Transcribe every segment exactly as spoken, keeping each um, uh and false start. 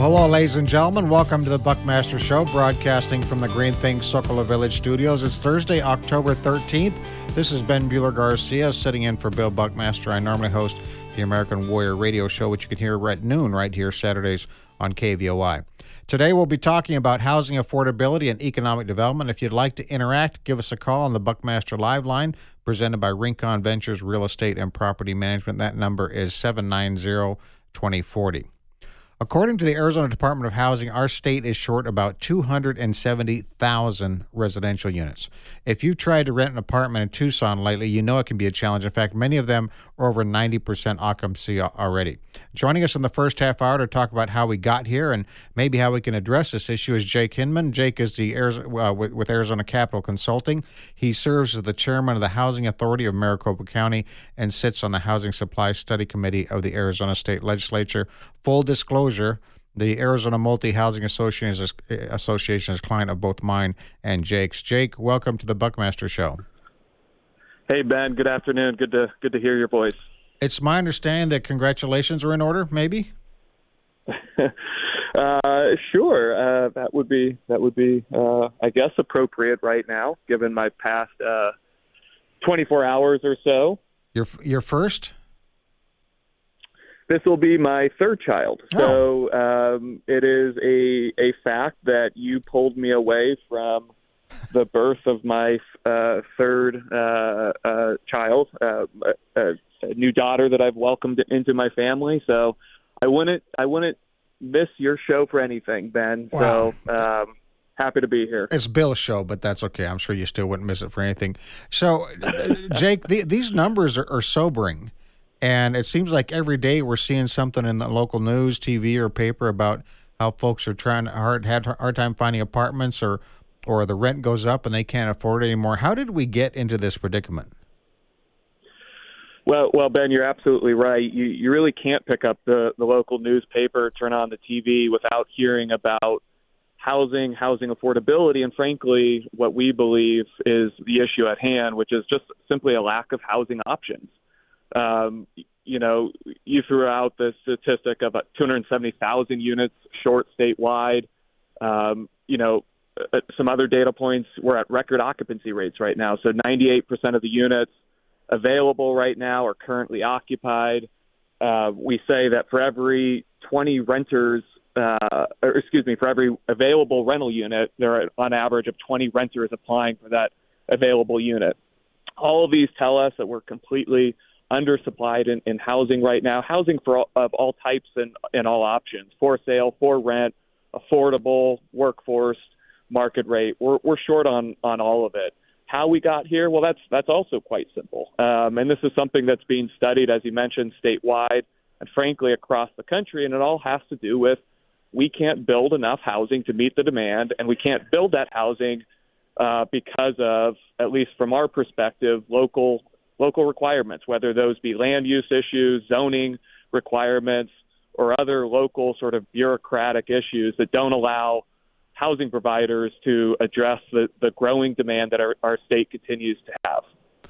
Well, hello, ladies and gentlemen. Welcome to the Buckmaster Show, broadcasting from the Green Things Sokola Village studios. It's Thursday, October thirteenth. This is Ben Bueller-Garcia sitting in for Bill Buckmaster. I normally host the American Warrior radio show, which you can hear at noon right here Saturdays on K V O I. Today, we'll be talking about housing affordability and economic development. If you'd like to interact, give us a call on the Buckmaster Live line, presented by Rincon Ventures Real Estate and Property Management. That number is seven nine zero, two zero four zero. According to the Arizona Department of Housing, our state is short about two hundred seventy thousand residential units. If you've tried to rent an apartment in Tucson lately, you know it can be a challenge. In fact, many of them are over ninety percent occupancy already. Joining us in the first half hour to talk about how we got here and maybe how we can address this issue is Jake Hinman. Jake is the uh, with, with Arizona Capital Consulting. He serves as the chairman of the Housing Authority of Maricopa County and sits on the Housing Supply Study Committee of the Arizona State Legislature. Full disclosure, the Arizona Multi-Housing Association is, Association is a client of both mine and Jake's. Jake, welcome to the Buckmaster Show. Hey, Ben. Good afternoon. Good to good to hear your voice. It's my understanding that congratulations are in order, maybe? uh, sure. Uh, that would be, that would be uh, I guess, appropriate right now, given my past uh, twenty-four hours or so. Your, your first? This will be my third child. Oh. So um, it is a, a fact that you pulled me away from the birth of my uh, third uh, uh, child, uh, a, a new daughter that I've welcomed into my family. So I wouldn't I wouldn't miss your show for anything, Ben. Wow. So um, happy to be here. It's Bill's show, but that's okay. I'm sure you still wouldn't miss it for anything. So, Jake, the, these numbers are, are sobering. And it seems like every day we're seeing something in the local news, T V, or paper about how folks are trying hard had a hard time finding apartments, or or the rent goes up and they can't afford it anymore. How did we get into this predicament? Well, well, Ben, you're absolutely right. You you really can't pick up the, the local newspaper, turn on the T V without hearing about housing, housing affordability, and frankly, what we believe is the issue at hand, which is just simply a lack of housing options. Um, you know, you threw out the statistic of two hundred seventy thousand units short statewide. Um, you know, uh, some other data points, we're at record occupancy rates right now. So ninety-eight percent of the units available right now are currently occupied. Uh, we say that for every twenty renters, uh, or excuse me, for every available rental unit, there are on average of twenty renters applying for that available unit. All of these tell us that we're completely undersupplied in, in housing right now, housing for all, of all types and, and all options, for sale, for rent, affordable, workforce, market rate. We're, we're short on, on all of it. How we got here? Well, that's that's also quite simple. Um, and this is something that's being studied, as you mentioned, statewide and frankly across the country. And it all has to do with we can't build enough housing to meet the demand, and we can't build that housing uh, because of, at least from our perspective, local local requirements, whether those be land use issues, zoning requirements, or other local sort of bureaucratic issues that don't allow housing providers to address the, the growing demand that our, our state continues to have.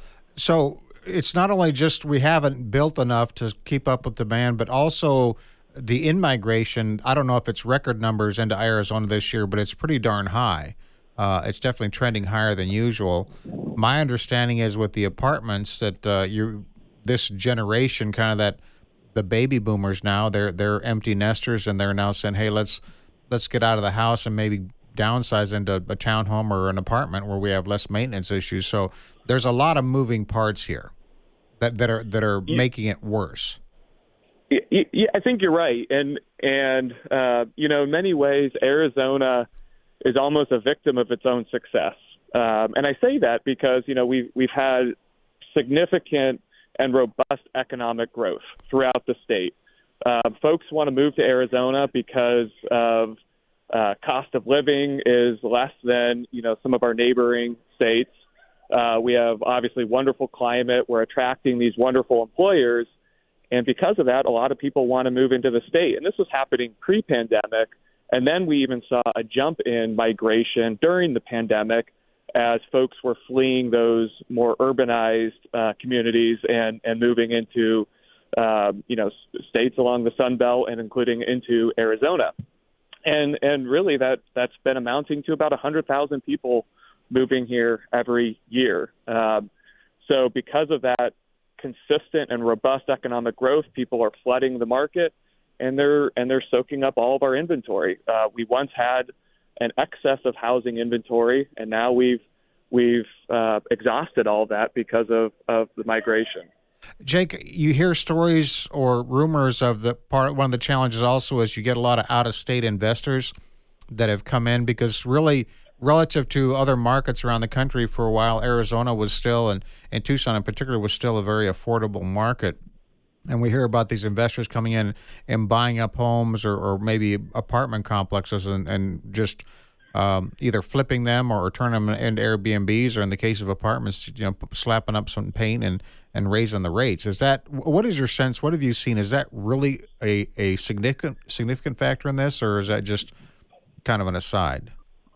So it's not only just we haven't built enough to keep up with demand, but also the in-migration. I don't know if it's record numbers into Arizona this year, but it's pretty darn high. Uh, it's definitely trending higher than usual. My understanding is with the apartments that uh, you, this generation, kind of that the baby boomers now, they're they're empty nesters, and they're now saying, hey, let's let's get out of the house and maybe downsize into a townhome or an apartment where we have less maintenance issues. So there's a lot of moving parts here that, that are that are yeah. making it worse. Yeah, I think you're right, and and uh, you know, in many ways, Arizona is almost a victim of its own success. Um, and I say that because, you know, we've, we've had significant and robust economic growth throughout the state. Uh, folks want to move to Arizona because of uh, cost of living is less than, you know, some of our neighboring states. Uh, we have obviously wonderful climate. We're attracting these wonderful employers. And because of that, a lot of people want to move into the state. And this was happening pre-pandemic. And then we even saw a jump in migration during the pandemic as folks were fleeing those more urbanized uh, communities and, and moving into, uh, you know, states along the Sun Belt and including into Arizona. And and really that, that's been amounting to about one hundred thousand people moving here every year. Um, so because of that consistent and robust economic growth, people are flooding the market, and they're and they're soaking up all of our inventory. Uh, we once had an excess of housing inventory, and now we've we've uh, exhausted all of that because of, of the migration. Jake, you hear stories or rumors of the part. One of the challenges also is you get a lot of out-of-state investors that have come in, because really, relative to other markets around the country, for a while, Arizona was still, and, and Tucson in particular, was still a very affordable market. And we hear about these investors coming in and buying up homes or, or maybe apartment complexes and, and just um, either flipping them or, or turning them into Airbnbs, or in the case of apartments, you know, slapping up some paint and, and raising the rates. Is that, what is your sense? What have you seen? Is that really a, a significant significant factor in this, or is that just kind of an aside?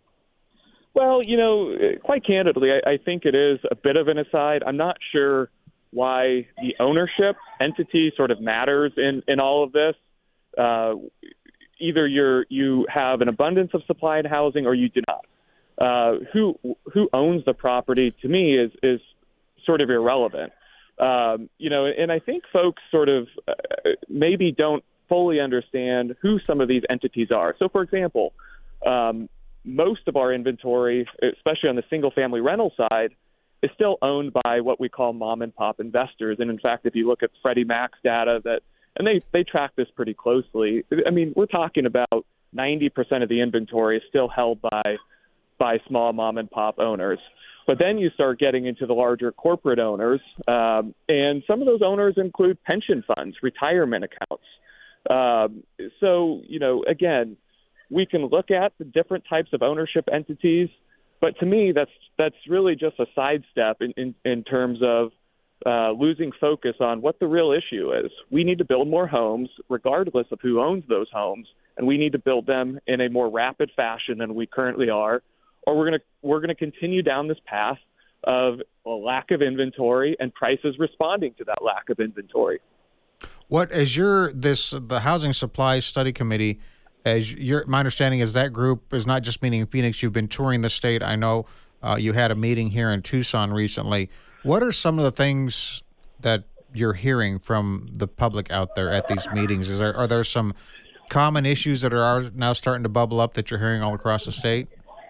Well, you know, quite candidly, I, I think it is a bit of an aside. I'm not sure why the ownership entity sort of matters in, in all of this. Uh, either you're you have an abundance of supply and housing, or you do not. Uh, who who owns the property, to me, is is sort of irrelevant. Um, you know, and I think folks sort of uh, maybe don't fully understand who some of these entities are. So, for example, um, most of our inventory, especially on the single-family rental side, is still owned by what we call mom-and-pop investors. And in fact, if you look at Freddie Mac's data, that and they, they track this pretty closely. I mean, we're talking about ninety percent of the inventory is still held by by small mom-and-pop owners. But then you start getting into the larger corporate owners, um, and some of those owners include pension funds, retirement accounts. Um, so, you know, again, we can look at the different types of ownership entities, but to me, that's that's really just a sidestep in, in, in terms of uh, losing focus on what the real issue is. We need to build more homes, regardless of who owns those homes, and we need to build them in a more rapid fashion than we currently are, or we're going to we're going to continue down this path of a lack of inventory and prices responding to that lack of inventory. What, as your this the Housing Supply Study Committee, as your my understanding is that group is not just meeting in Phoenix. You've been touring the state. I know uh, you had a meeting here in Tucson recently. What are some of the things that you're hearing from the public out there at these meetings? Is there are there some common issues that are now starting to bubble up that you're hearing all across the state?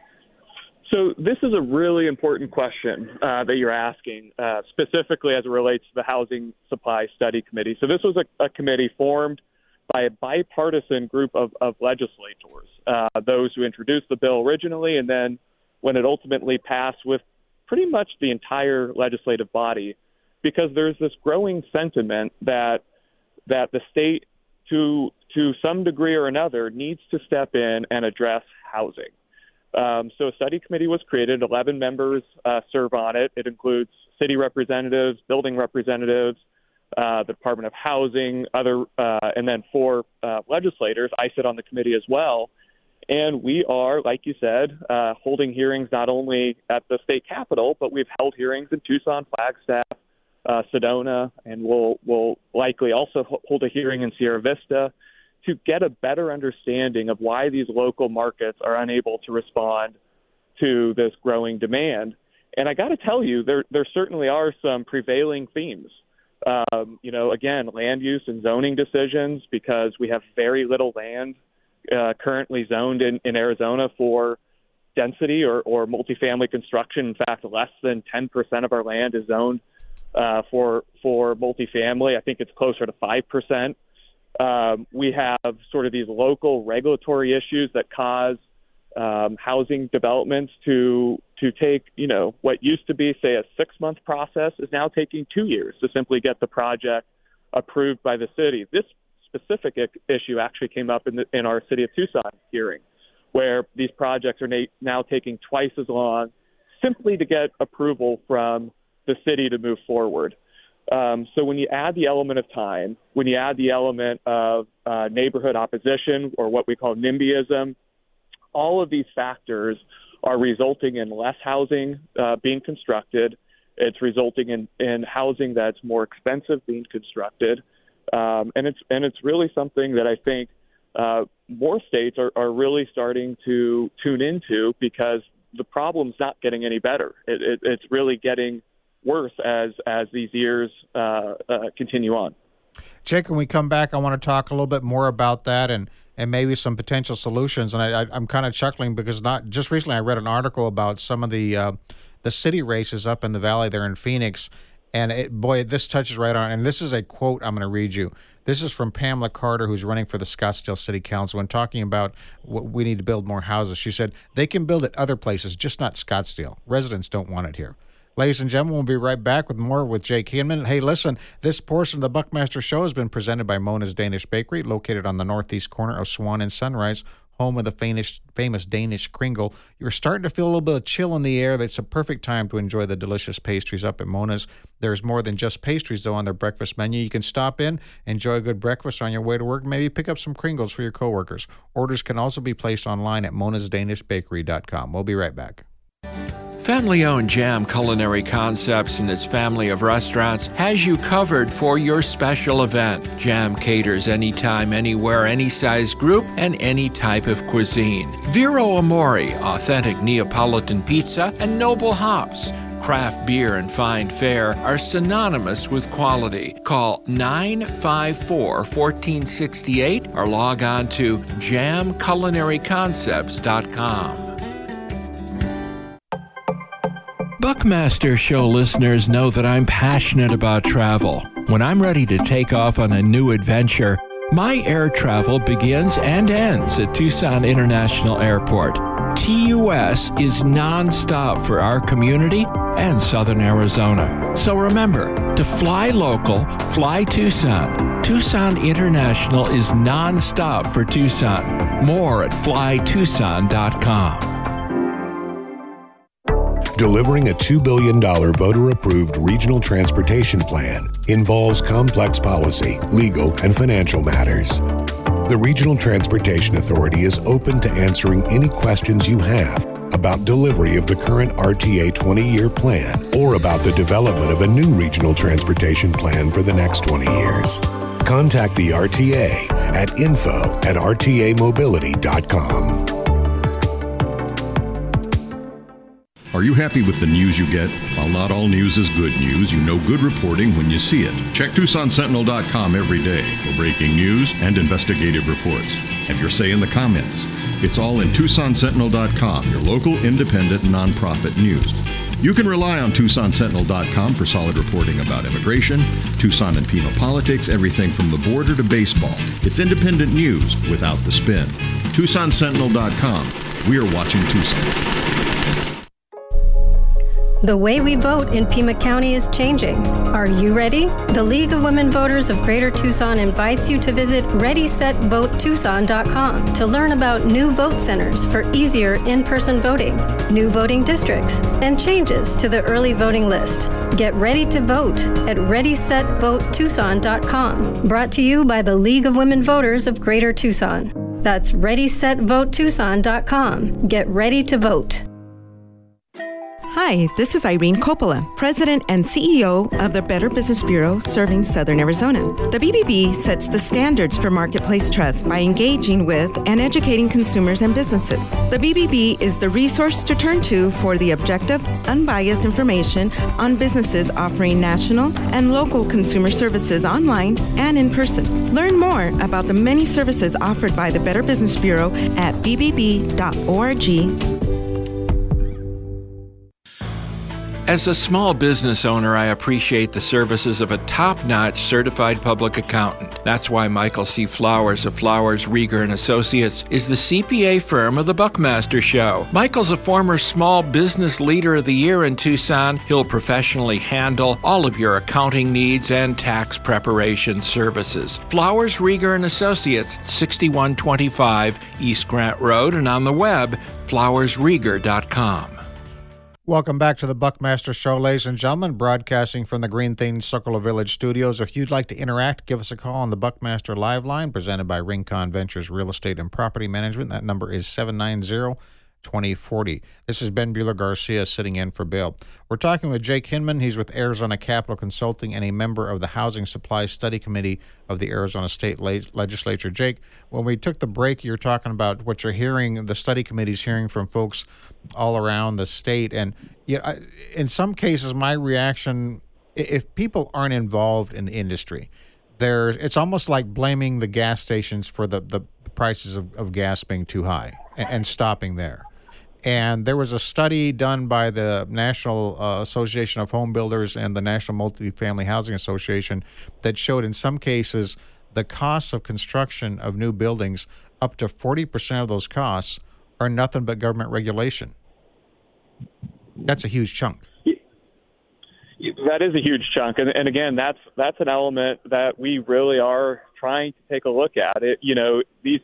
So this is a really important question uh, that you're asking, uh, specifically as it relates to the Housing Supply Study Committee. So this was a, a committee formed by a bipartisan group of, of legislators, uh, those who introduced the bill originally, and then when it ultimately passed with pretty much the entire legislative body, because there's this growing sentiment that that the state, to to some degree or another, needs to step in and address housing. Um, so a study committee was created. eleven members uh, serve on it. It includes city representatives, building representatives, uh, the Department of Housing, other, uh, and then four uh, legislators. I sit on the committee as well. And we are, like you said, uh, holding hearings not only at the state capitol, but we've held hearings in Tucson, Flagstaff, uh, Sedona, and we'll, we'll likely also hold a hearing in Sierra Vista to get a better understanding of why these local markets are unable to respond to this growing demand. And I got to tell you, there there certainly are some prevailing themes. Um, you know, again, land use and zoning decisions, because we have very little land uh, currently zoned in, in Arizona for density or, or multifamily construction. In fact, less than ten percent of our land is zoned uh, for for multifamily. I think it's closer to five percent. Um, we have sort of these local regulatory issues that cause um, housing developments to to take, you know, what used to be, say, a six-month process is now taking two years to simply get the project approved by the city. This specific I- issue actually came up in, the, in our City of Tucson hearing, where these projects are na- now taking twice as long simply to get approval from the city to move forward. Um, so when you add the element of time, when you add the element of uh, neighborhood opposition, or what we call NIMBYism, all of these factors are resulting in less housing uh, being constructed. It's resulting in, in housing that's more expensive being constructed, um, and it's and it's really something that I think uh, more states are, are really starting to tune into, because the problem's not getting any better. It, it, it's really getting worse as as these years uh, uh, continue on. Jake, when we come back, I want to talk a little bit more about that and, and maybe some potential solutions. And I, I, I'm kind of chuckling because not just recently I read an article about some of the uh, the city races up in the valley there in Phoenix. And it, boy, this touches right on. And this is a quote I'm going to read you. This is from Pamela Carter, who's running for the Scottsdale City Council, and talking about what we need to build more houses. She said, they can build at other places, just not Scottsdale. Residents don't want it here. Ladies and gentlemen, we'll be right back with more with Jake Hinman. Hey, listen, this portion of the Buckmaster Show has been presented by Mona's Danish Bakery, located on the northeast corner of Swan and Sunrise, home of the famous, famous Danish Kringle. You're starting to feel a little bit of chill in the air. That's a perfect time to enjoy the delicious pastries up at Mona's. There's more than just pastries, though, on their breakfast menu. You can stop in, enjoy a good breakfast on your way to work, maybe pick up some Kringles for your coworkers. Orders can also be placed online at monas danish bakery dot com. We'll be right back. Family-owned Jam Culinary Concepts and its family of restaurants has you covered for your special event. Jam caters anytime, anywhere, any size group, and any type of cuisine. Vero Amore, authentic Neapolitan pizza, and Noble Hops. Craft beer and fine fare are synonymous with quality. Call nine five four, one four six eight or log on to jam culinary concepts dot com. Buckmaster Show listeners know that I'm passionate about travel. When I'm ready to take off on a new adventure, my air travel begins and ends at Tucson International Airport. T U S is nonstop for our community and Southern Arizona. So remember, to fly local, fly Tucson. Tucson International is nonstop for Tucson. More at fly tucson dot com. Delivering a two billion dollars voter-approved regional transportation plan involves complex policy, legal, and financial matters. The Regional Transportation Authority is open to answering any questions you have about delivery of the current R T A twenty-year plan or about the development of a new regional transportation plan for the next twenty years. Contact the R T A at info at r t a mobility dot com. Are you happy with the news you get? While not all news is good news, you know good reporting when you see it. Check Tucson Sentinel dot com every day for breaking news and investigative reports. Have your say in the comments. It's all in Tucson Sentinel dot com, your local independent nonprofit news. You can rely on Tucson Sentinel dot com for solid reporting about immigration, Tucson and Pima politics, everything from the border to baseball. It's independent news without the spin. Tucson Sentinel dot com. We are watching Tucson. The way we vote in Pima County is changing. Are you ready? The League of Women Voters of Greater Tucson invites you to visit ready set vote tucson dot com to learn about new vote centers for easier in-person voting, new voting districts, and changes to the early voting list. Get ready to vote at ready set vote tucson dot com. Brought to you by the League of Women Voters of Greater Tucson. That's ready set vote tucson dot com. Get ready to vote. Hi, this is Irene Coppola, President and C E O of the Better Business Bureau serving Southern Arizona. The B B B sets the standards for marketplace trust by engaging with and educating consumers and businesses. The B B B is the resource to turn to for the objective, unbiased information on businesses offering national and local consumer services online and in person. Learn more about the many services offered by the Better Business Bureau at b b b dot org. As a small business owner, I appreciate the services of a top-notch certified public accountant. That's why Michael C. Flowers of Flowers, Rieger and Associates is the C P A firm of the Buckmaster Show. Michael's a former Small Business Leader of the Year in Tucson. He'll professionally handle all of your accounting needs and tax preparation services. Flowers, Rieger and Associates, sixty-one twenty-five East Grant Road, and on the web, flowers rieger dot com. Welcome back to the Buckmaster Show, ladies and gentlemen, broadcasting from the Green Things Sokola Village studios. If you'd like to interact, give us a call on the Buckmaster Live Line, presented by Rincon Ventures Real Estate and Property Management. That number is seven nine zero, twenty forty. This is Ben Bueller Garcia sitting in for Bill. We're talking with Jake Hinman. He's with Arizona Capital Consulting and a member of the Housing Supply Study Committee of the Arizona State Legislature. Jake, when we took the break, you're talking about what you're hearing, the study committee's hearing from folks all around the state. And you know, in some cases, my reaction, if people aren't involved in the industry, there's, it's almost like blaming the gas stations for the, the prices of, of gas being too high and, and stopping there. And there was a study done by the National uh, Association of Home Builders and the National Multifamily Housing Association that showed in some cases the costs of construction of new buildings, up to forty percent of those costs are nothing but government regulation. That's a huge chunk. That is a huge chunk. And, and again, that's that's an element that we really are trying to take a look at. It, you know, these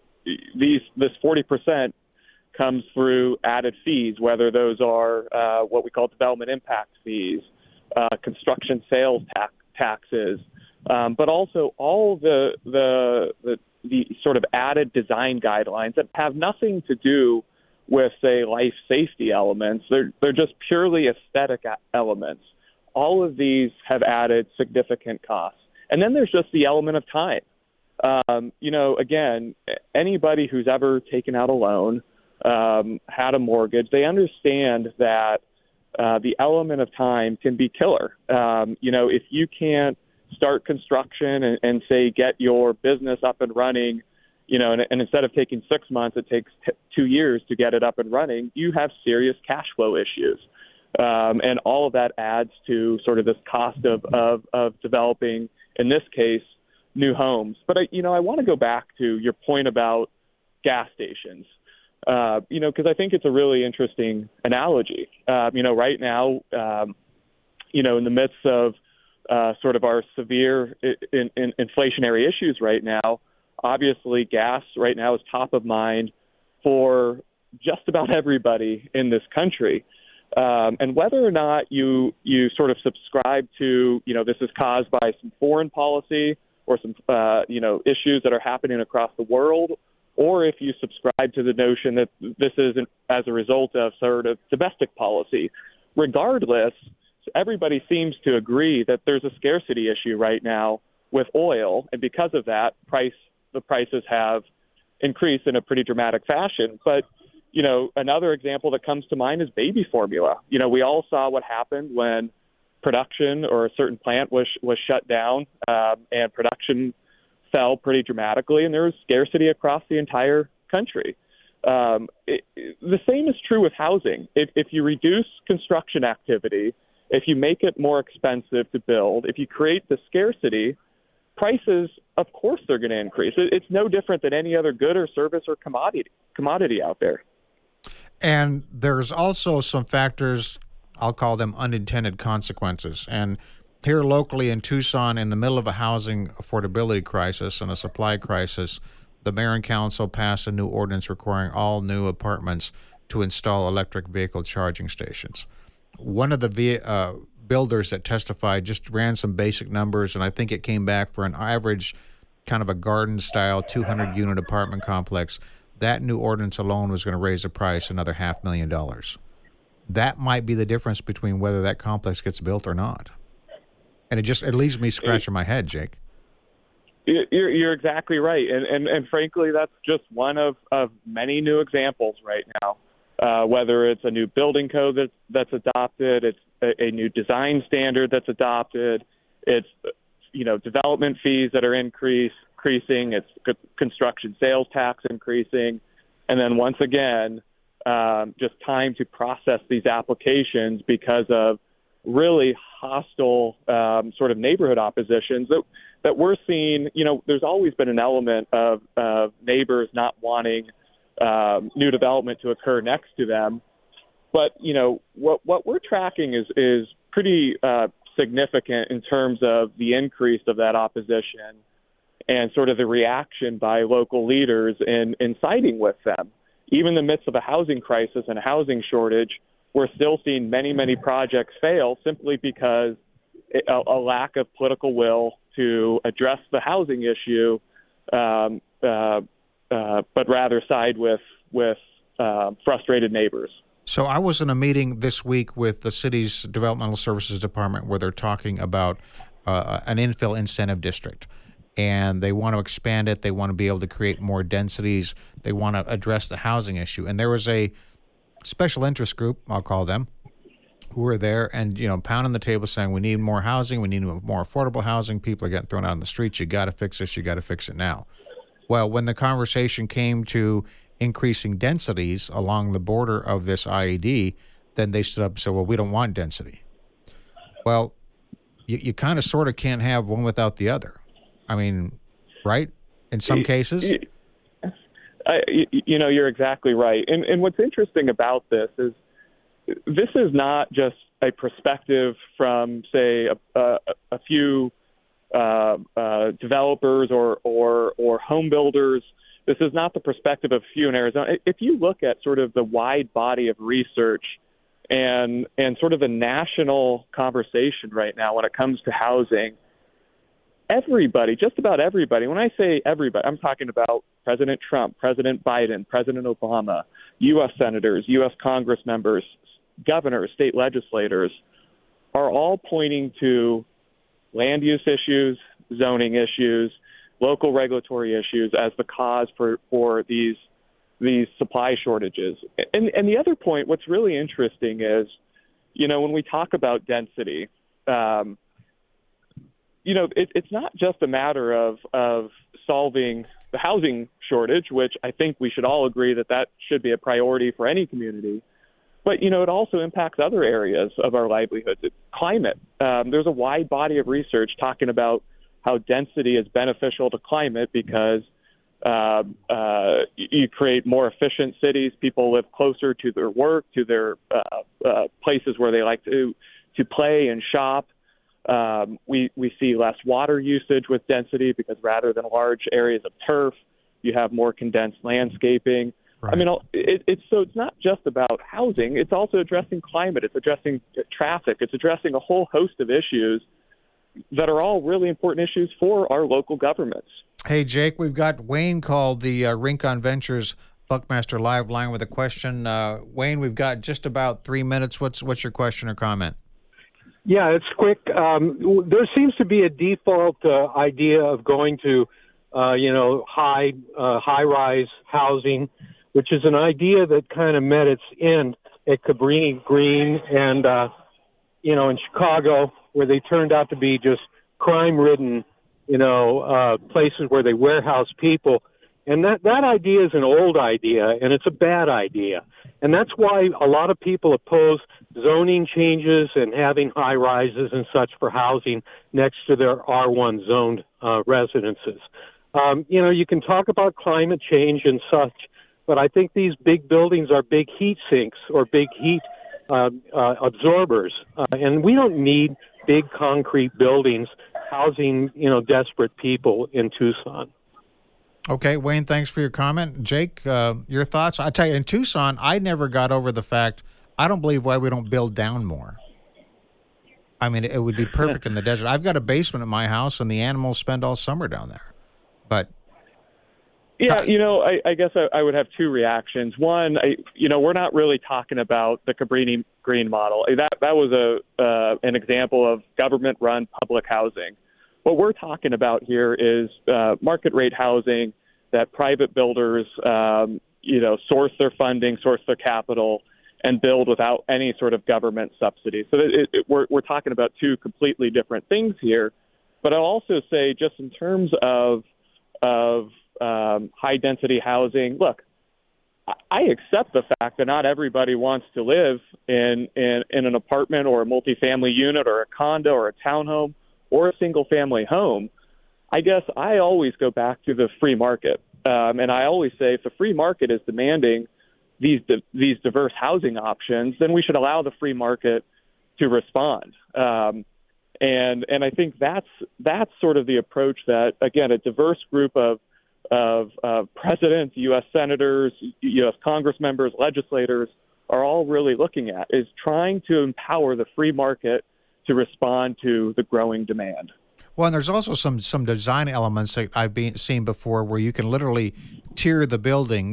these this forty percent comes through added fees, whether those are uh, what we call development impact fees, uh, construction sales tax, taxes, um, but also all the, the the the sort of added design guidelines that have nothing to do with, say, life safety elements. They're they're just purely aesthetic elements. All of these have added significant costs. And then there's just the element of time. Um, you know, again, anybody who's ever taken out a loan, um, had a mortgage, they understand that uh, the element of time can be killer. Um, you know, if you can't start construction and, and say, get your business up and running, you know, and, and instead of taking six months, it takes t- two years to get it up and running, you have serious cash flow issues. Um, and all of that adds to sort of this cost of, of, of developing, in this case, new homes. But, I, you know, I want to go back to your point about gas stations, uh, you know, because I think it's a really interesting analogy. Uh, you know, right now, um, you know, in the midst of uh, sort of our severe in, in inflationary issues right now, obviously gas right now is top of mind for just about everybody in this country. Um, and whether or not you you sort of subscribe to, you know, this is caused by some foreign policy or some, uh, you know, issues that are happening across the world, or if you subscribe to the notion that this is an, as a result of sort of domestic policy, regardless, everybody seems to agree that there's a scarcity issue right now with oil. And because of that, price the prices have increased in a pretty dramatic fashion. But you know, another example that comes to mind is baby formula. You know, we all saw what happened when production or a certain plant was was shut down um, and production fell pretty dramatically, and there was scarcity across the entire country. Um, it, it, the same is true with housing. If, if you reduce construction activity, if you make it more expensive to build, if you create the scarcity, prices, of course, they're going to increase. It, it's no different than any other good or service or commodity commodity out there. And there's also some factors, I'll call them unintended consequences. And here locally in Tucson, in the middle of a housing affordability crisis and a supply crisis, the mayor and council passed a new ordinance requiring all new apartments to install electric vehicle charging stations. One of the uh, builders that testified just ran some basic numbers, and I think it came back for an average kind of a garden-style two hundred unit apartment complex. That new ordinance alone was going to raise the price another half million dollars. That might be the difference between whether that complex gets built or not. And it just it leaves me scratching my head, Jake. You're, you're exactly right. And, and, and frankly, that's just one of, of many new examples right now, uh, whether it's a new building code that's, that's adopted, it's a, a new design standard that's adopted, it's, you know, development fees that are increased, increasing, it's construction sales tax increasing, and then once again, um, just time to process these applications because of really hostile um, sort of neighborhood oppositions that that we're seeing. You know, there's always been an element of, of neighbors not wanting um, new development to occur next to them, but you know what what we're tracking is is pretty uh, significant in terms of the increase of that opposition and sort of the reaction by local leaders in, in siding with them. Even in the midst of a housing crisis and a housing shortage, we're still seeing many, many projects fail simply because a, a lack of political will to address the housing issue, um, uh, uh, but rather side with with uh, frustrated neighbors. So I was in a meeting this week with the city's Developmental Services Department where they're talking about uh, an infill incentive district. And they want to expand it. They want to be able to create more densities. They want to address the housing issue. And there was a special interest group, I'll call them, who were there and, you know, pounding the table saying, we need more housing. We need more affordable housing. People are getting thrown out on the streets. You got to fix this. You got to fix it now. Well, when the conversation came to increasing densities along the border of this I E D, then they stood up and said, well, we don't want density. Well, you, you kind of sort of can't have one without the other. I mean, right? In some cases? I, you know, you're exactly right. And, and what's interesting about this is this is not just a perspective from, say, a, a, a few uh, uh, developers or, or, or home builders. This is not the perspective of few in Arizona. If you look at sort of the wide body of research and and sort of a national conversation right now when it comes to housing, everybody, just about everybody, when I say everybody, I'm talking about President Trump, President Biden, President Obama, U S senators, U S Congress members, governors, state legislators, are all pointing to land use issues, zoning issues, local regulatory issues as the cause for, for these these supply shortages. And, and the other point, what's really interesting is, you know, when we talk about density, um, you know, it, it's not just a matter of, of solving the housing shortage, which I think we should all agree that that should be a priority for any community. But, you know, it also impacts other areas of our livelihoods. It's climate. Um, there's a wide body of research talking about how density is beneficial to climate because uh, uh, you create more efficient cities. People live closer to their work, to their uh, uh, places where they like to to play and shop. Um, we we see less water usage with density because rather than large areas of turf, you have more condensed landscaping. Right. I mean, it, it's so it's not just about housing. It's also addressing climate. It's addressing traffic. It's addressing a whole host of issues that are all really important issues for our local governments. Hey, Jake, we've got Wayne called the uh, Rincon Ventures Buckmaster Live line with a question. Uh, Wayne, we've got just about three minutes. What's what's your question or comment? Yeah, it's quick. Um, there seems to be a default uh, idea of going to, uh, you know, high uh, high-rise housing, which is an idea that kind of met its end at Cabrini Green and, uh, you know, in Chicago, where they turned out to be just crime-ridden, you know, uh, places where they warehouse people. And that, that idea is an old idea, and it's a bad idea. And that's why a lot of people oppose zoning changes and having high-rises and such for housing next to their R one zoned uh, residences. Um, you know, you can talk about climate change and such, but I think these big buildings are big heat sinks or big heat uh, uh, absorbers. Uh, and we don't need big concrete buildings housing, you know, desperate people in Tucson. Okay, Wayne, thanks for your comment. Jake, uh, your thoughts? I tell you, in Tucson, I never got over the fact, I don't believe why we don't build down more. I mean, it would be perfect in the desert. I've got a basement at my house, and the animals spend all summer down there. But yeah, you know, I, I guess I, I would have two reactions. One, I, you know, we're not really talking about the Cabrini Green model. That that was a uh, an example of government-run public housing. What we're talking about here is uh, market rate housing that private builders, um, you know, source their funding, source their capital, and build without any sort of government subsidy. So it, it, we're we're talking about two completely different things here. But I'll also say, just in terms of of um, high density housing, look, I accept the fact that not everybody wants to live in, in, in an apartment or a multifamily unit or a condo or a townhome or a single family home. I guess I always go back to the free market. Um, and I always say if the free market is demanding these di- these diverse housing options, then we should allow the free market to respond. Um, and and I think that's that's sort of the approach that, again, a diverse group of of uh, presidents, U S senators, U S Congress members, legislators are all really looking at, is trying to empower the free market to respond to the growing demand. Well, and there's also some some design elements that I've been seen before where you can literally tier the buildings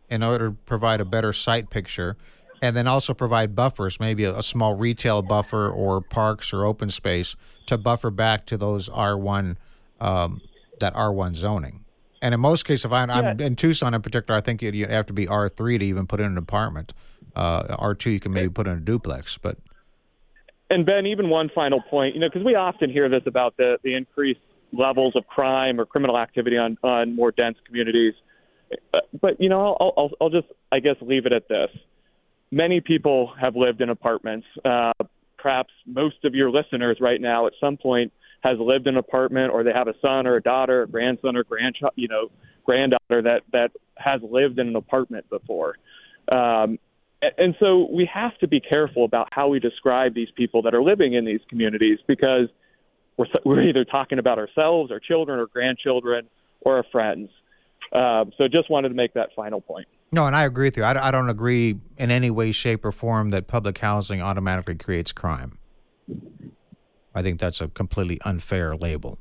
in order to provide a better site picture, and then also provide buffers, maybe a, a small retail buffer or parks or open space to buffer back to those R one, um, that R one zoning. And in most cases, if I, yeah. I'm in Tucson in particular, I think you have to be R three to even put in an apartment. Uh, R two, you can maybe put in a duplex. But And Ben, even one final point, you know, because we often hear this about the, the increased levels of crime or criminal activity on, on more dense communities. But, you know, I'll, I'll, I'll just, I guess, leave it at this. Many people have lived in apartments. Uh, perhaps most of your listeners right now at some point has lived in an apartment, or they have a son or a daughter, a grandson or grandchild, you know, granddaughter that, that has lived in an apartment before. Um, and so we have to be careful about how we describe these people that are living in these communities, because we're, we're either talking about ourselves, our children or grandchildren, or our friends. Um, so just wanted to make that final point. No, and I agree with you. I, I don't agree in any way, shape, or form that public housing automatically creates crime. I think that's a completely unfair label.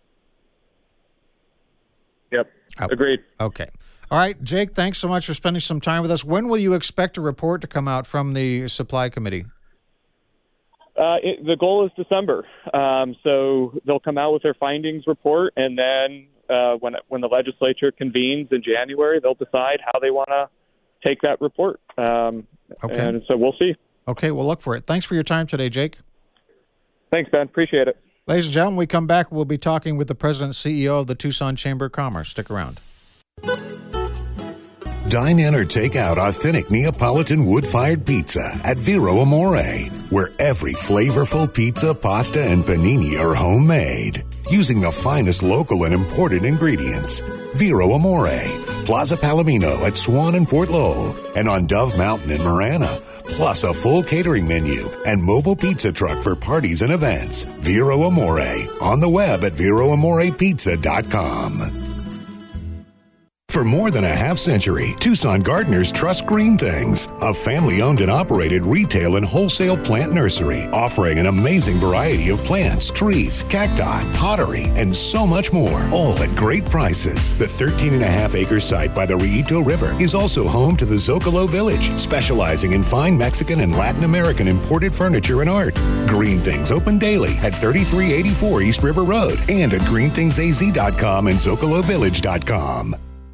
Yep, oh, agreed. Okay. All right, Jake, thanks so much for spending some time with us. When will you expect a report to come out from the Supply Committee? Uh, it, the goal is December. Um, so they'll come out with their findings report, and then uh, when when the legislature convenes in January, they'll decide how they want to take that report. Um, okay. And so we'll see. Okay, we'll look for it. Thanks for your time today, Jake. Thanks, Ben. Appreciate it. Ladies and gentlemen, when we come back, we'll be talking with the president and C E O of the Tucson Chamber of Commerce. Stick around. Dine in or take out authentic Neapolitan wood-fired pizza at Vero Amore, where every flavorful pizza, pasta, and panini are homemade, using the finest local and imported ingredients. Vero Amore, Plaza Palomino at Swan and Fort Lowell, and on Dove Mountain in Marana, plus a full catering menu and mobile pizza truck for parties and events. Vero Amore, on the web at vero amore pizza dot com. For more than a half century, Tucson gardeners trust Green Things, a family-owned and operated retail and wholesale plant nursery, offering an amazing variety of plants, trees, cacti, pottery, and so much more, all at great prices. The thirteen and a half acre site by the Rillito River is also home to the Zocalo Village, specializing in fine Mexican and Latin American imported furniture and art. Green Things open daily at thirty-three eighty-four East River Road and at green things a z dot com and zocalo village dot com.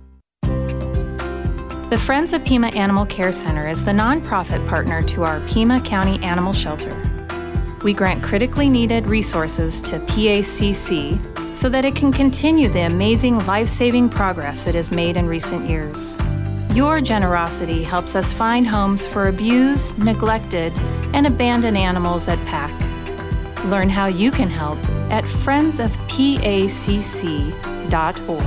The Friends of Pima Animal Care Center is the nonprofit partner to our Pima County Animal Shelter. We grant critically needed resources to P A C C so that it can continue the amazing life-saving progress it has made in recent years. Your generosity helps us find homes for abused, neglected, and abandoned animals at P A C. Learn how you can help at friends of p a c c dot org.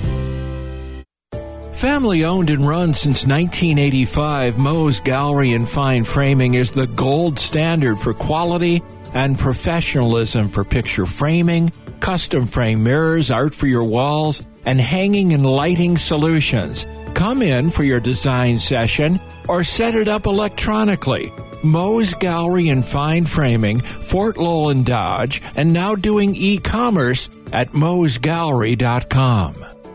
Family owned and run since nineteen eighty-five, Moe's Gallery and Fine Framing is the gold standard for quality and professionalism for picture framing, custom frame mirrors, art for your walls, and hanging and lighting solutions. Come in for your design session or set it up electronically. Moe's Gallery and Fine Framing, Fort Lowell and Dodge, and now doing e-commerce at moes gallery dot com.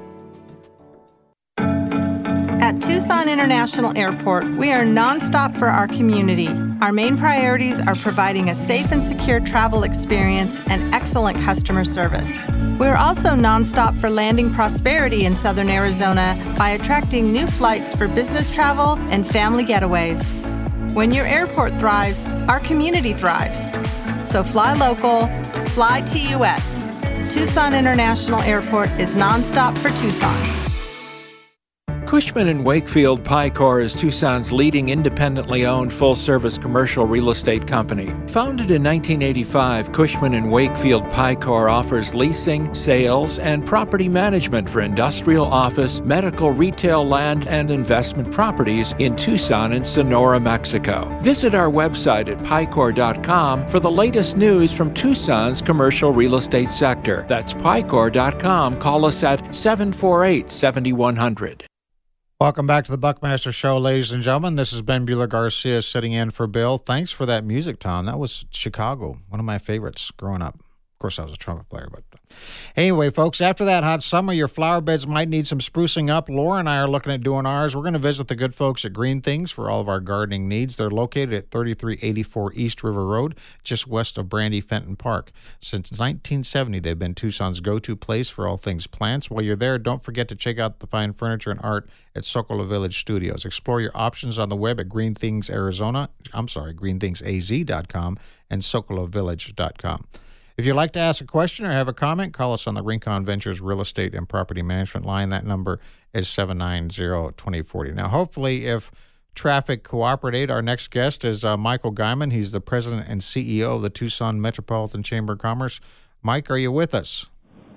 At Tucson International Airport, we are nonstop for our community. Our main priorities are providing a safe and secure travel experience and excellent customer service. We are also nonstop for landing prosperity in Southern Arizona by attracting new flights for business travel and family getaways. When your airport thrives, our community thrives. So fly local, fly T U S. Tucson International Airport is nonstop for Tucson. Cushman and Wakefield Picor is Tucson's leading independently owned full-service commercial real estate company. Founded in nineteen eighty-five, Cushman and Wakefield Picor offers leasing, sales, and property management for industrial, office, medical, retail, land, and investment properties in Tucson and Sonora, Mexico. Visit our website at picor dot com for the latest news from Tucson's commercial real estate sector. That's picor dot com. Call us at seven four eight, seven one zero zero. Welcome back to the Buckmaster Show, ladies and gentlemen. This is Ben Bueller-Garcia sitting in for Bill. Thanks for that music, Tom. That was Chicago, one of my favorites growing up. course, I was a trumpet player. But anyway, folks, after that hot summer, your flower beds might need some sprucing up. Laura and I are looking at doing ours. We're going to visit the good folks at Green Things for all of our gardening needs. They're located at thirty-three eighty-four East River Road, just west of Brandy Fenton Park. Since nineteen seventy, they've been Tucson's go-to place for all things plants. While you're there, don't forget to check out the fine furniture and art at Sokola Village Studios. Explore your options on the web at Green Things Arizona. I'm sorry, green things a z dot com and sokola village dot com. If you'd like to ask a question or have a comment, call us on the Rincon Ventures Real Estate and Property Management line. That number is seven nine zero, two zero four zero. Now, hopefully, if traffic cooperated, our next guest is uh, Michael Guyman. He's the president and C E O of the Tucson Metropolitan Chamber of Commerce. Mike, are you with us?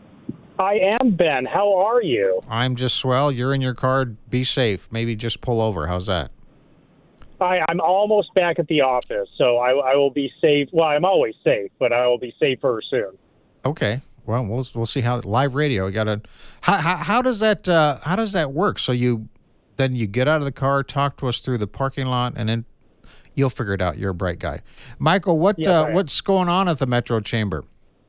I am, Ben. How are you? I'm just swell. You're in your car. Be safe. Maybe just pull over. How's that? I, I'm almost back at the office, so I, I will be safe. Well, I'm always safe, but I will be safer soon. Okay. Well, we'll we'll see how live radio. We got to. How, how how does that uh, how does that work? So you then you get out of the car, talk to us through the parking lot, and then you'll figure it out. You're a bright guy, Michael. What Yeah, uh, right. what's going on at the Metro Chamber?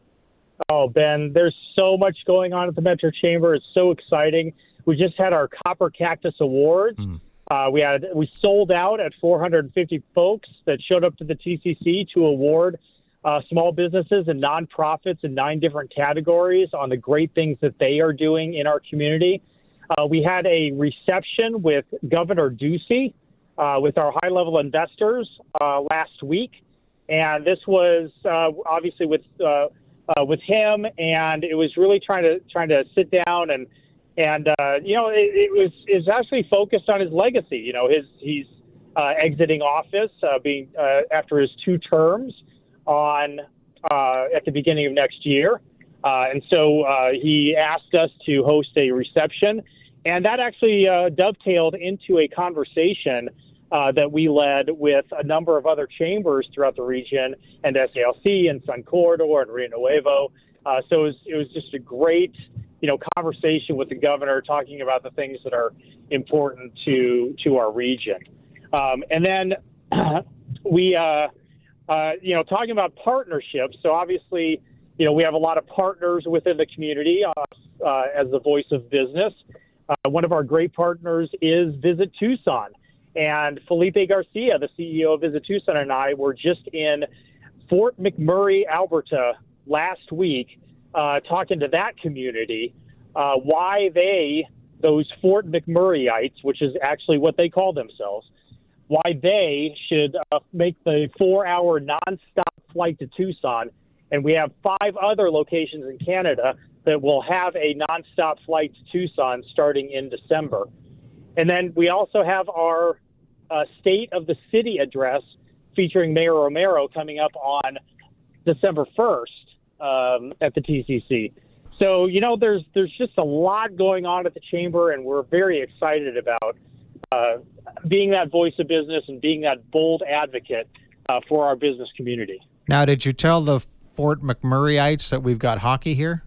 Oh, Ben, there's so much going on at the Metro Chamber. It's so exciting. We just had our Copper Cactus Awards. Mm. Uh, we had we sold out at four hundred fifty folks that showed up to the T C C to award uh, small businesses and nonprofits in nine different categories on the great things that they are doing in our community. Uh, we had a reception with Governor Ducey uh, with our high-level investors uh, last week, and this was uh, obviously with uh, uh, with him, and it was really trying to trying to sit down and. And, uh, you know, it, it was it was actually focused on his legacy. You know, his he's uh, exiting office uh, being uh, after his two terms on uh, at the beginning of next year. Uh, and so uh, he asked us to host a reception. And that actually uh, dovetailed into a conversation uh, that we led with a number of other chambers throughout the region, and S A L C and Sun Corridor and Rio Nuevo. Uh, so it was, it was just a great you know, conversation with the governor talking about the things that are important to to our region. Um, and then we, uh, uh, you know, talking about partnerships. So obviously, you know, we have a lot of partners within the community uh, uh, as the voice of business. Uh, one of our great partners is Visit Tucson. And Felipe Garcia, the C E O of Visit Tucson, and I were just in Fort McMurray, Alberta last week, Uh, talking to that community, uh, why they, those Fort McMurrayites, which is actually what they call themselves, why they should uh, make the four-hour nonstop flight to Tucson. And we have five other locations in Canada that will have a nonstop flight to Tucson starting in December. And then we also have our uh, State of the City address featuring Mayor Romero coming up on December first. Um, at the T C C. So, you know, there's there's just a lot going on at the chamber, and we're very excited about uh, being that voice of business and being that bold advocate uh, for our business community. Now, did you tell the Fort McMurrayites that we've got hockey here?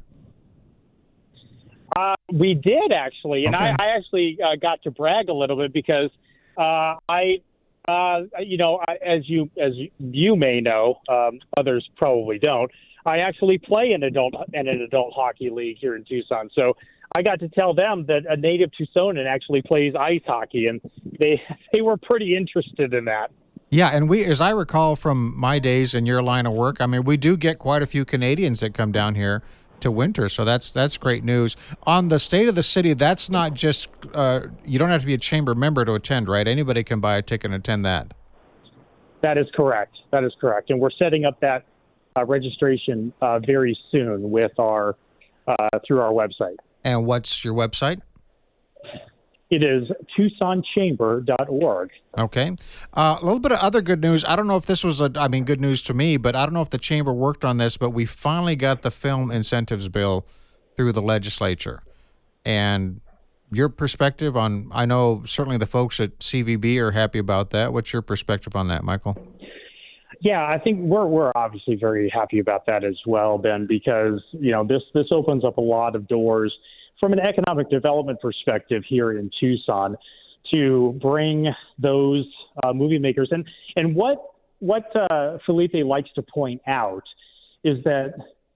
Uh, we did, actually, and Okay. I, I actually uh, got to brag a little bit because uh, I, uh, you know, I, as you as you may know, um, others probably don't. I actually play in adult in an adult hockey league here in Tucson, so I got to tell them that a native Tucsonan actually plays ice hockey, and they they were pretty interested in that. Yeah, and we, as I recall from my days in your line of work, I mean, we do get quite a few Canadians that come down here to winter, so that's that's great news. On the State of the City, that's not just uh, you don't have to be a chamber member to attend, right? Anybody can buy a ticket and attend that. That is correct. That is correct, and we're setting up that uh, registration uh, very soon with our uh, through our website. And what's your website? It is tucson chamber dot org. Okay. Uh, a little bit of other good news. I don't know if this was, a, I mean, good news to me, but I don't know if the chamber worked on this, but we finally got the film incentives bill through the legislature. And your perspective on, I know certainly the folks at C V B are happy about that. What's your perspective on that, Michael? Yeah, I think we're we're obviously very happy about that as well, Ben, because, you know, this this opens up a lot of doors from an economic development perspective here in Tucson to bring those uh, movie makers. And and what what uh, Felipe likes to point out is that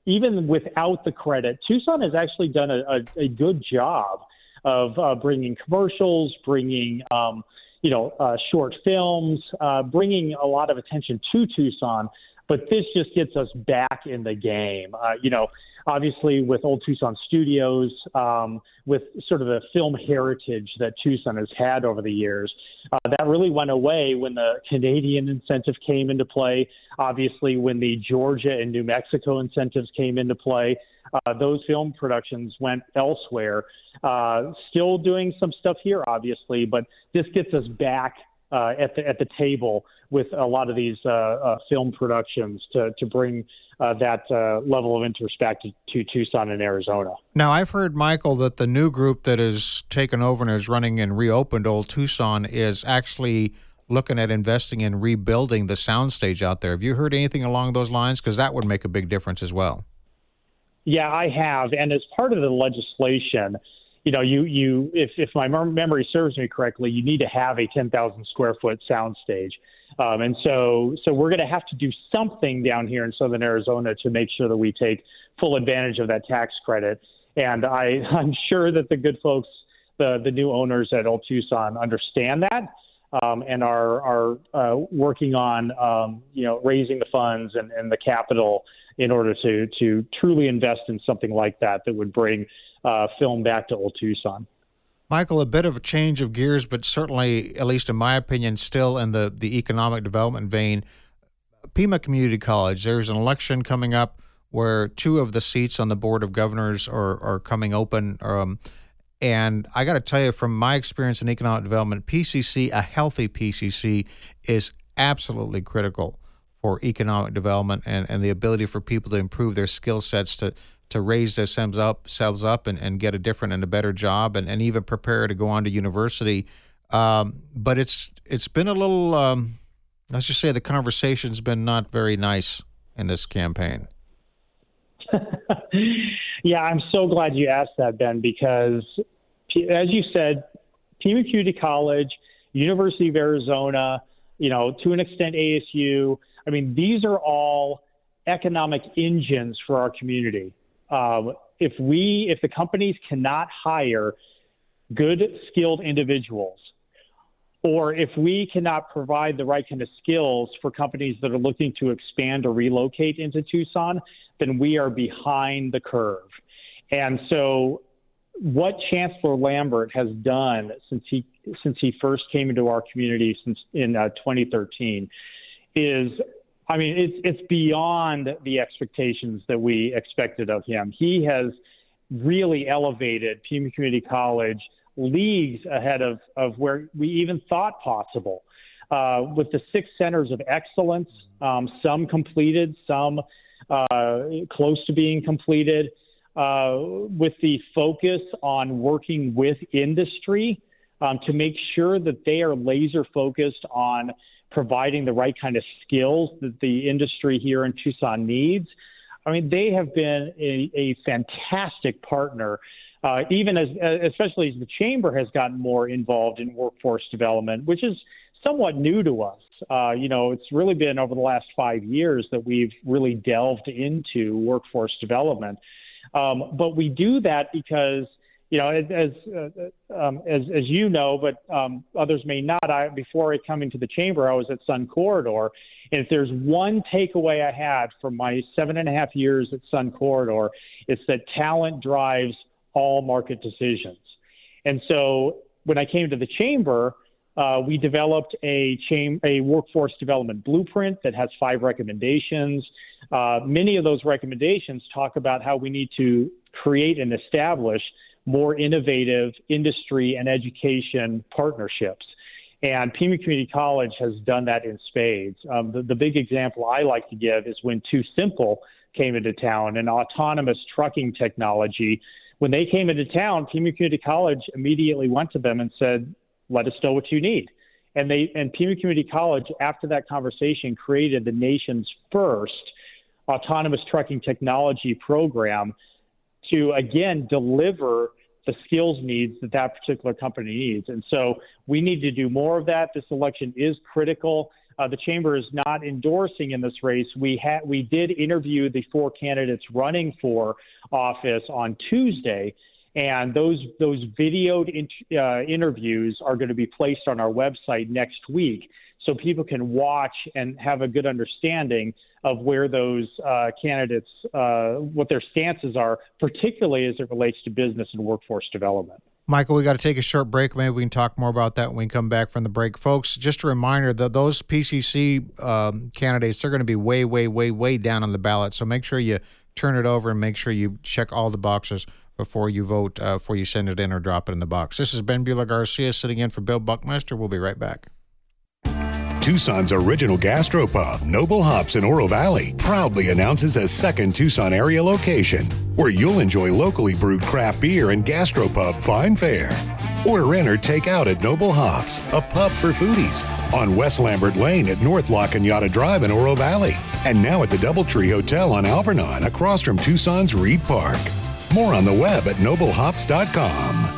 even without the credit, Tucson has actually done a, a, a good job of uh, bringing commercials, bringing um, you know uh, short films, uh, bringing a lot of attention to Tucson. But this just gets us back in the game. Uh, you know, obviously with Old Tucson Studios, um, with sort of the film heritage that Tucson has had over the years, uh, that really went away when the Canadian incentive came into play. Obviously, when the Georgia and New Mexico incentives came into play, uh, those film productions went elsewhere. Uh, still doing some stuff here, obviously, but this gets us back Uh, at the at the table with a lot of these uh, uh, film productions to to bring uh, that uh, level of interest back to, to Tucson and Arizona. Now, I've heard, Michael, that the new group that has taken over and is running and reopened Old Tucson is actually looking at investing in rebuilding the soundstage out there. Have you heard anything along those lines? Because that would make a big difference as well. Yeah, I have, and as part of the legislation, you know, you, you if, if my memory serves me correctly, you need to have a ten thousand square foot soundstage. Um, and so so we're going to have to do something down here in Southern Arizona to make sure that we take full advantage of that tax credit. And I, I'm sure that the good folks, the, the new owners at Old Tucson understand that um, and are, are uh, working on, um, you know, raising the funds and, and the capital in order to, to truly invest in something like that that would bring Uh, film back to Old Tucson. Michael, a bit of a change of gears, but certainly, at least in my opinion, still in the, the economic development vein. Pima Community College, there's an election coming up where two of the seats on the Board of Governors are, are coming open. Um, and I got to tell you, from my experience in economic development, P C C, a healthy P C C, is absolutely critical for economic development and, and the ability for people to improve their skill sets to to raise themselves up, selves up and, and get a different and a better job and, and even prepare to go on to university. Um, but it's it's been a little, um, let's just say the conversation's been not very nice in this campaign. Yeah, I'm so glad you asked that, Ben, because as you said, Pima Community College, University of Arizona, you know, to an extent A S U, I mean, these are all economic engines for our community. Um, if we, if the companies cannot hire good, skilled individuals, or if we cannot provide the right kind of skills for companies that are looking to expand or relocate into Tucson, then we are behind the curve. And so what Chancellor Lambert has done since he, since he first came into our community since in uh, twenty thirteen is, I mean, it's it's beyond the expectations that we expected of him. He has really elevated Pima Community College leagues ahead of, of where we even thought possible. Uh, with the six centers of excellence, um, some completed, some uh, close to being completed, uh, with the focus on working with industry um, to make sure that they are laser focused on providing the right kind of skills that the industry here in Tucson needs. I mean, they have been a, a fantastic partner, uh, even as, especially as the Chamber has gotten more involved in workforce development, which is somewhat new to us. Uh, you know, it's really been over the last five years that we've really delved into workforce development. Um, but we do that because, you know, as as, uh, um, as as you know, but um, others may not. I, before I come into the Chamber, I was at Sun Corridor, and if there's one takeaway I had from my seven and a half years at Sun Corridor, it's that talent drives all market decisions. And so when I came to the Chamber, uh, we developed a cham- a workforce development blueprint that has five recommendations. Uh, many of those recommendations talk about how we need to create and establish more innovative industry and education partnerships. And Pima Community College has done that in spades. Um, the, the big example I like to give is when Too Simple came into town, an autonomous trucking technology. When they came into town, Pima Community College immediately went to them and said, let us know what you need. And they and Pima Community College, after that conversation, created the nation's first autonomous trucking technology program to, again, deliver the skills needs that that particular company needs. And so we need to do more of that. This election is critical. uh, the chamber is not endorsing in this race. We had we did interview the four candidates running for office on Tuesday, and those those videoed in, uh, interviews are going to be placed on our website next week, so people can watch and have a good understanding of where those uh, candidates, uh, what their stances are, particularly as it relates to business and workforce development. Michael, we got to take a short break. Maybe we can talk more about that when we come back from the break. Folks, just a reminder that those P C C um, candidates, they're going to be way, way, way, way down on the ballot. So make sure you turn it over and make sure you check all the boxes before you vote, uh, before you send it in or drop it in the box. This is Ben Buehler-Garcia sitting in for Bill Buckmaster. We'll be right back. Tucson's original gastropub, Noble Hops in Oro Valley, proudly announces a second Tucson area location where you'll enjoy locally brewed craft beer and gastropub fine fare. Order in or take out at Noble Hops, a pub for foodies, on West Lambert Lane at North La Cañada Drive in Oro Valley, and now at the Doubletree Hotel on Alvernon across from Tucson's Reed Park. More on the web at noble hops dot com.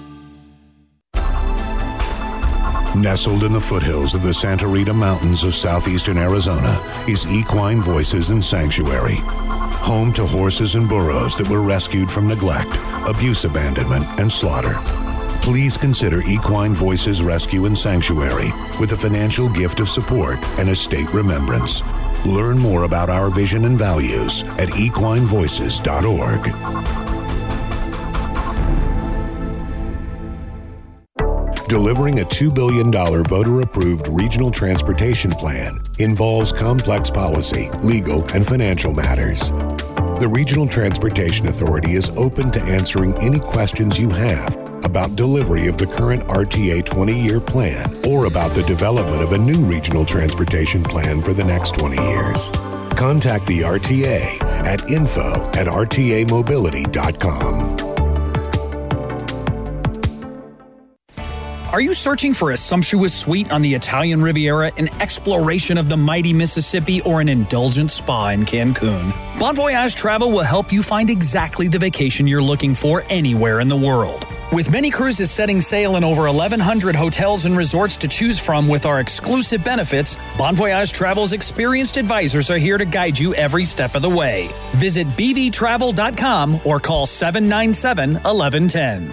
Nestled in the foothills of the Santa Rita Mountains of southeastern Arizona is Equine Voices and Sanctuary, home to horses and burros that were rescued from neglect, abuse, abandonment, and slaughter. Please consider Equine Voices Rescue and Sanctuary with a financial gift of support and a state remembrance. Learn more about our vision and values at equine voices dot org. Delivering a two billion dollars voter-approved regional transportation plan involves complex policy, legal, and financial matters. The Regional Transportation Authority is open to answering any questions you have about delivery of the current R T A twenty-year plan or about the development of a new regional transportation plan for the next twenty years. Contact the R T A at info at r t a mobility dot com. Are you searching for a sumptuous suite on the Italian Riviera, an exploration of the mighty Mississippi, or an indulgent spa in Cancun? Bon Voyage Travel will help you find exactly the vacation you're looking for anywhere in the world. With many cruises setting sail in over eleven hundred hotels and resorts to choose from with our exclusive benefits, Bon Voyage Travel's experienced advisors are here to guide you every step of the way. Visit b v travel dot com or call seven nine seven, one one one zero.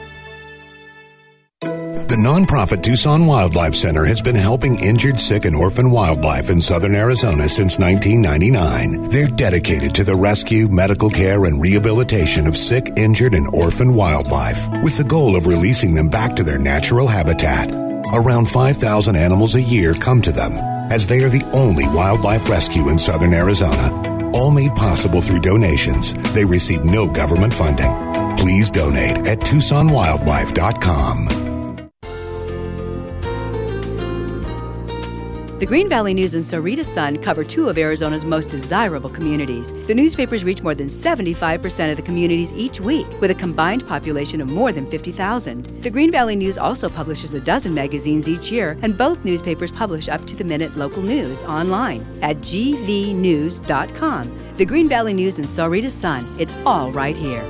The nonprofit Tucson Wildlife Center has been helping injured, sick, and orphan wildlife in southern Arizona since nineteen ninety-nine. They're dedicated to the rescue, medical care, and rehabilitation of sick, injured, and orphan wildlife, with the goal of releasing them back to their natural habitat. Around five thousand animals a year come to them, as they are the only wildlife rescue in southern Arizona. All made possible through donations. They receive no government funding. Please donate at tucson wildlife dot com. The Green Valley News and Sahuarita Sun cover two of Arizona's most desirable communities. The newspapers reach more than seventy-five percent of the communities each week, with a combined population of more than fifty thousand. The Green Valley News also publishes a dozen magazines each year, and both newspapers publish up-to-the-minute local news online at g v news dot com. The Green Valley News and Sahuarita Sun, it's all right here.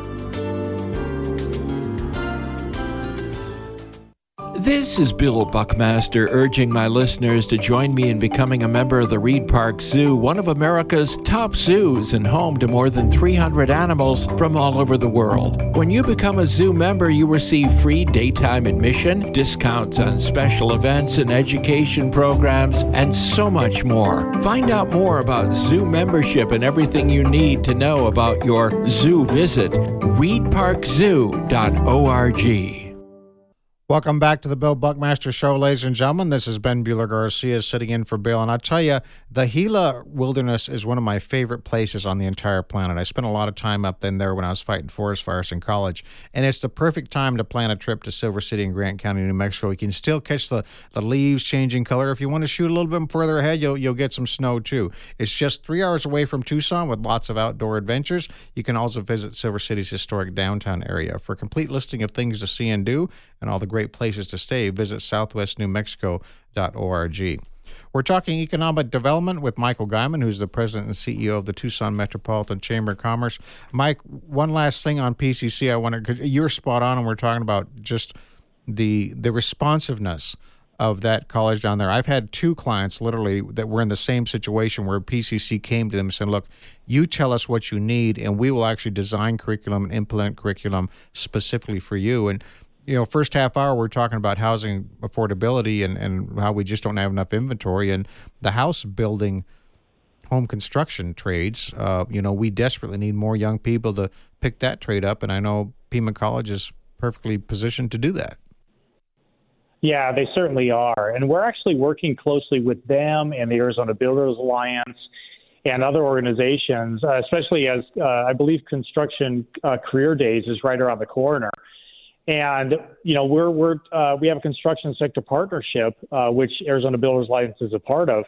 This is Bill Buckmaster urging my listeners to join me in becoming a member of the Reed Park Zoo, one of America's top zoos and home to more than three hundred animals from all over the world. When you become a zoo member, you receive free daytime admission, discounts on special events and education programs, and so much more. Find out more about zoo membership and everything you need to know about your zoo visit. reed park zoo dot org. Welcome back to the Bill Buckmaster Show, ladies and gentlemen. This is Ben Buehler-Garcia sitting in for Bill. And I'll tell you, the Gila Wilderness is one of my favorite places on the entire planet. I spent a lot of time up in there when I was fighting forest fires in college. And it's the perfect time to plan a trip to Silver City in Grant County, New Mexico. You can still catch the, the leaves changing color. If you want to shoot a little bit further ahead, you'll, you'll get some snow too. It's just three hours away from Tucson with lots of outdoor adventures. You can also visit Silver City's historic downtown area. For a complete listing of things to see and do and all the great places to stay, visit southwest new mexico dot org. We're talking economic development with Michael Guyman, who's the president and C E O of the Tucson Metropolitan Chamber of Commerce. Mike, one last thing on P C C. I want to, you're spot on, and we're talking about just the the responsiveness of that college down there. I've had two clients literally that were in the same situation where P C C came to them and said, look, you tell us what you need and we will actually design curriculum and implement curriculum specifically for you. And, you know, first half hour, we're talking about housing affordability and, and how we just don't have enough inventory. And the house building, home construction trades, uh, you know, we desperately need more young people to pick that trade up. And I know Pima College is perfectly positioned to do that. Yeah, they certainly are. And we're actually working closely with them and the Arizona Builders Alliance and other organizations, uh, especially as uh, I believe Construction uh, Career Days is right around the corner. And, you know, we're, we're, uh, we have a construction sector partnership, uh, which Arizona Builders Alliance is a part of.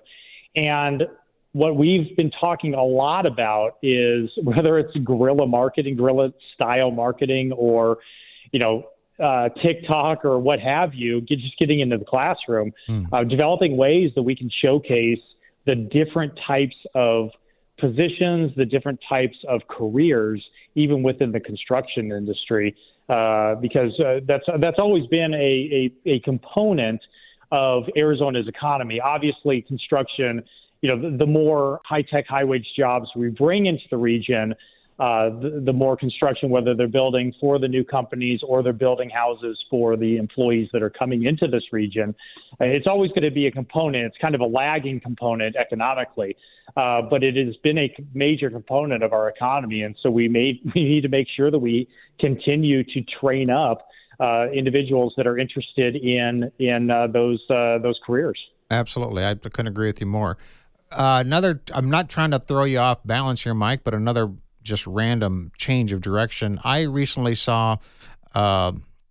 And what we've been talking a lot about is whether it's guerrilla marketing, guerrilla style marketing, or, you know, uh, TikTok or what have you, get, just getting into the classroom, mm. uh, developing ways that we can showcase the different types of positions, the different types of careers, even within the construction industry, uh, because uh, that's that's always been a, a, a component of Arizona's economy. Obviously, construction, you know, the, the more high-tech, high-wage jobs we bring into the region, uh, the, the more construction, whether they're building for the new companies or they're building houses for the employees that are coming into this region, uh, it's always going to be a component. It's kind of a lagging component economically, uh, but it has been a major component of our economy. And so we, made, we need to make sure that we continue to train up uh, individuals that are interested in in uh, those uh, those careers. Absolutely. I couldn't agree with you more. Uh, another, I'm not trying to throw you off balance here, Mike, but another just random change of direction. I recently saw uh,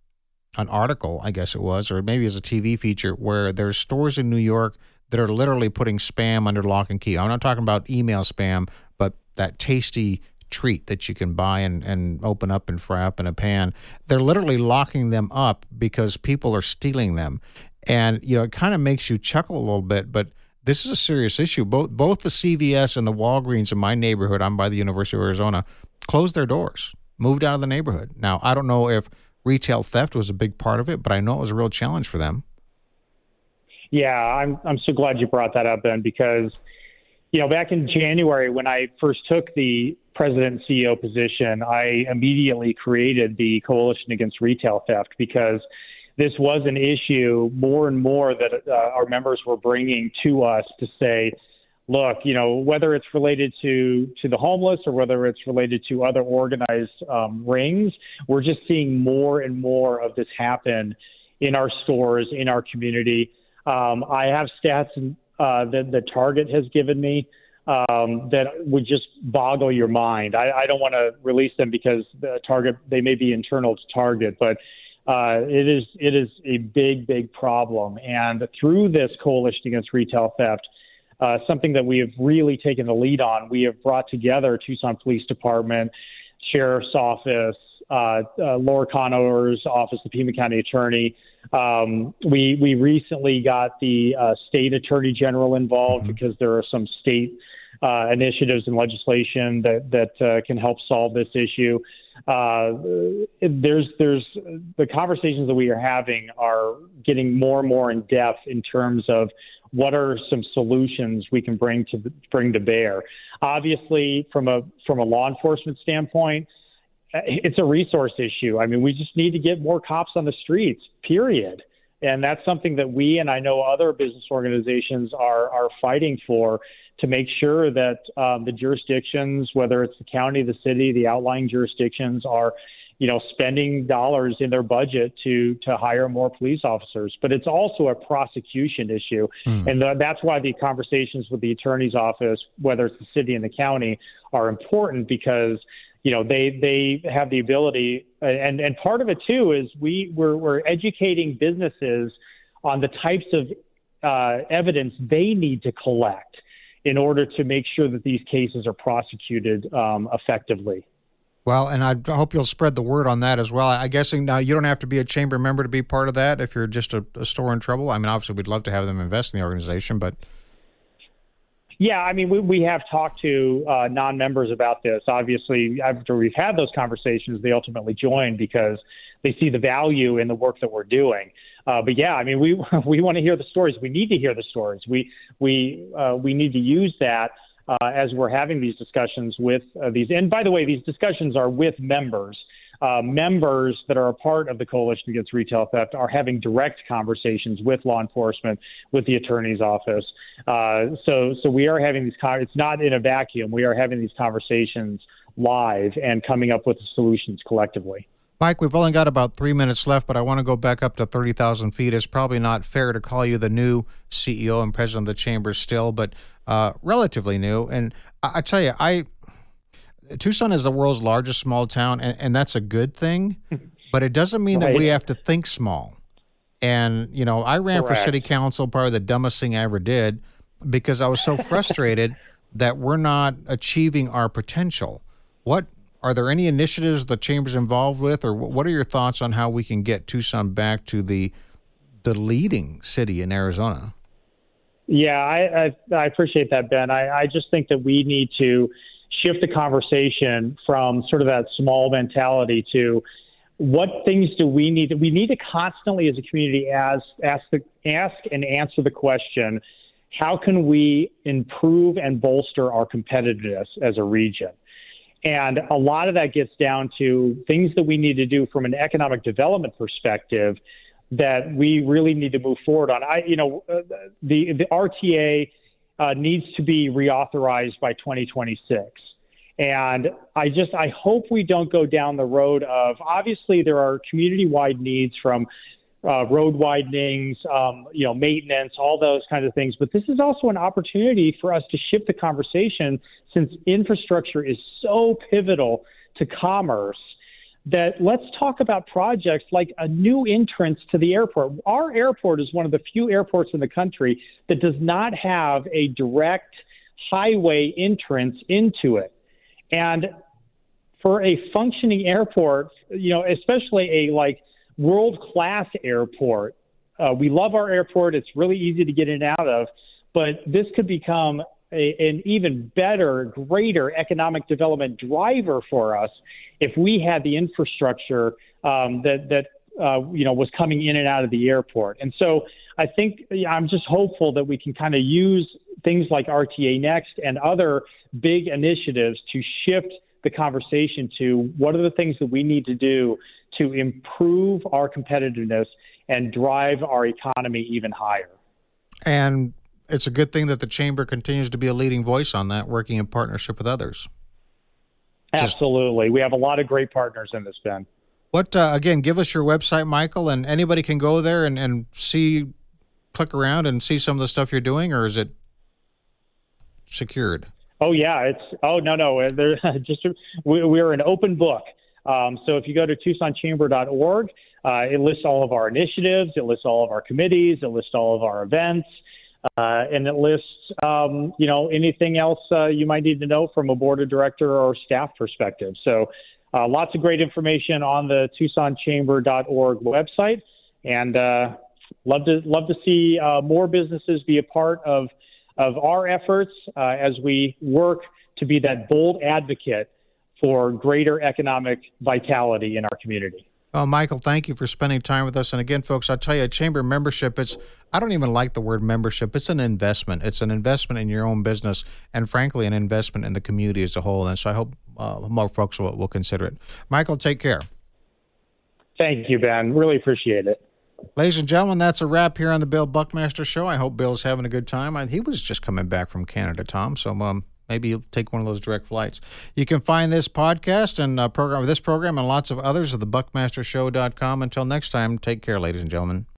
an article, I guess it was, or maybe it was a T V feature, where there's stores in New York that are literally putting spam under lock and key. I'm not talking about email spam, but that tasty treat that you can buy and, and open up and fry up in a pan. They're literally locking them up because people are stealing them. And, you know, it kind of makes you chuckle a little bit, but this is a serious issue. Both both the C V S and the Walgreens in my neighborhood, I'm by the University of Arizona, closed their doors, moved out of the neighborhood. Now, I don't know if retail theft was a big part of it, but I know it was a real challenge for them. Yeah, I'm I'm so glad you brought that up, Ben, because, you know, back in January when I first took the president and C E O position, I immediately created the Coalition Against Retail Theft because this was an issue more and more that uh, our members were bringing to us to say, look, you know, whether it's related to, to the homeless or whether it's related to other organized um, rings, we're just seeing more and more of this happen in our stores, in our community. Um, I have stats uh, that, that Target has given me um, that would just boggle your mind. I, I don't want to release them because the Target, they may be internal to Target, but Uh, it is it is a big, big problem. And through this Coalition Against Retail Theft, uh, something that we have really taken the lead on, we have brought together Tucson Police Department, Sheriff's Office, uh, uh, Laura Conor's office, the Pima County Attorney. Um, we we recently got the uh, State Attorney General involved mm-hmm. because there are some state uh, initiatives and legislation that that uh, can help solve this issue. Uh, there's, there's the conversations that we are having are getting more and more in depth in terms of what are some solutions we can bring to bring to bear. Obviously, from a from a law enforcement standpoint, it's a resource issue. I mean, we just need to get more cops on the streets, period. And that's something that we and I know other business organizations are are fighting for, to make sure that um, the jurisdictions, whether it's the county, the city, the outlying jurisdictions, are, you know, spending dollars in their budget to to hire more police officers. But it's also a prosecution issue. Mm. And th- that's why the conversations with the attorney's office, whether it's the city and the county, are important because, you know, they they have the ability. And, and part of it, too, is we, we're, we're educating businesses on the types of uh, evidence they need to collect in order to make sure that these cases are prosecuted um, effectively. Well, and I hope you'll spread the word on that as well. I'm guessing now you don't have to be a chamber member to be part of that if you're just a, a store in trouble. I mean, obviously, we'd love to have them invest in the organization, but... Yeah, I mean, we, we have talked to uh, non-members about this. Obviously, after we've had those conversations, they ultimately joined because they see the value in the work that we're doing. Uh, but yeah, I mean, we we want to hear the stories. We need to hear the stories. We we uh, we need to use that uh, as we're having these discussions with uh, these. And by the way, these discussions are with members. Uh, members that are a part of the Coalition Against Retail Theft are having direct conversations with law enforcement, with the attorney's office. Uh, so, so we are having these. Con- it's not in a vacuum. We are having these conversations live and coming up with solutions collectively. Mike, we've only got about three minutes left, but I want to go back up to thirty thousand feet. It's probably not fair to call you the new C E O and president of the chamber still, but uh, relatively new. And I, I tell you, I. Tucson is the world's largest small town, and, and that's a good thing, but it doesn't mean right. that we have to think small. And, you know, I ran Correct. for city council, probably the dumbest thing I ever did, because I was so frustrated that we're not achieving our potential. What are there any initiatives the chamber's involved with, or what are your thoughts on how we can get Tucson back to the the leading city in Arizona? Yeah, I, I, I appreciate that, Ben. I, I just think that we need to shift the conversation from sort of that small mentality to what things do we need to, we need to constantly as a community ask, ask, the, ask and answer the question, how can we improve and bolster our competitiveness as a region? And a lot of that gets down to things that we need to do from an economic development perspective that we really need to move forward on. I, you know, uh, the, the R T A Uh, needs to be reauthorized by twenty twenty-six. And I just, I hope we don't go down the road of, obviously there are community-wide needs from uh, road widenings, um, you know, maintenance, all those kinds of things. But this is also an opportunity for us to shift the conversation, since infrastructure is so pivotal to commerce, that let's talk about projects like a new entrance to the airport. Our airport is one of the few airports in the country that does not have a direct highway entrance into it. And for a functioning airport, you know, especially a like world-class airport, uh, we love our airport. It's really easy to get in and out of, but this could become a, an even better, greater economic development driver for us if we had the infrastructure um, that that uh, you know was coming in and out of the airport. And so I think yeah, I'm just hopeful that we can kind of use things like R T A Next and other big initiatives to shift the conversation to what are the things that we need to do to improve our competitiveness and drive our economy even higher. And it's a good thing that the chamber continues to be a leading voice on that, working in partnership with others. Absolutely. We have a lot of great partners in this, Ben. What, uh, again, give us your website, Michael, and anybody can go there and, and see, click around and see some of the stuff you're doing, or is it secured? Oh, yeah. It's, oh, no, no. There, just, we, we're an open book. Um, so if you go to tucson chamber dot org, uh, it lists all of our initiatives, it lists all of our committees, it lists all of our events. Uh, and it lists, um, you know, anything else uh, you might need to know from a board of director or staff perspective. So uh, lots of great information on the tucson chamber dot org website. And uh, love to love to see uh, more businesses be a part of, of our efforts uh, as we work to be that bold advocate for greater economic vitality in our community. Well, Michael, thank you for spending time with us. And again, folks, I'll tell you, chamber membership, it's, I don't even like the word membership. It's an investment. It's an investment in your own business and, frankly, an investment in the community as a whole. And so I hope uh, more folks will, will consider it. Michael, take care. Thank you, Ben. Really appreciate it. Ladies and gentlemen, that's a wrap here on the Bill Buckmaster Show. I hope Bill's having a good time. I, he was just coming back from Canada, Tom, so um, maybe you'll take one of those direct flights. You can find this podcast and uh, program, this program and lots of others at the buckmaster show dot com. Until next time, take care, ladies and gentlemen.